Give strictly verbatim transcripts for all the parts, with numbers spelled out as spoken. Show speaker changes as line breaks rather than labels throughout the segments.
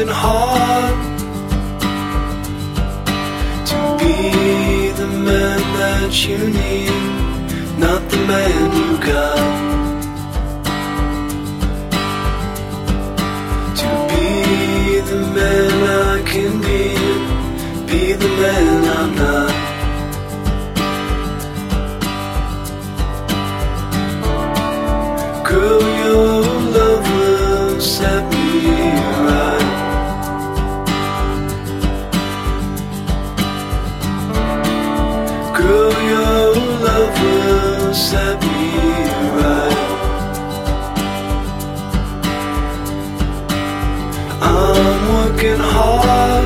working hard to be the man that you need, not the man you got. To be the man I can be, be the man I'm not. Girl, your love will set me right. Girl, your love will set me right. I'm working hard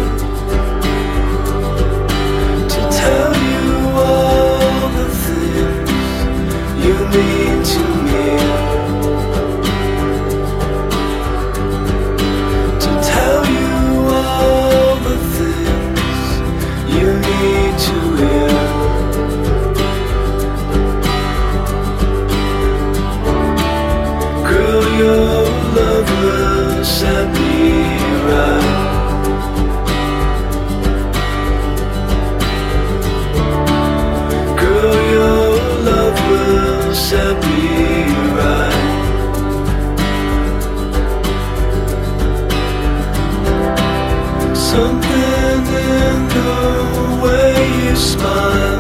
to tell you all the things you mean to me. To tell you all the things you need to hear. Girl, your love will set me right. Girl, your love will set me right. Something in the way you smile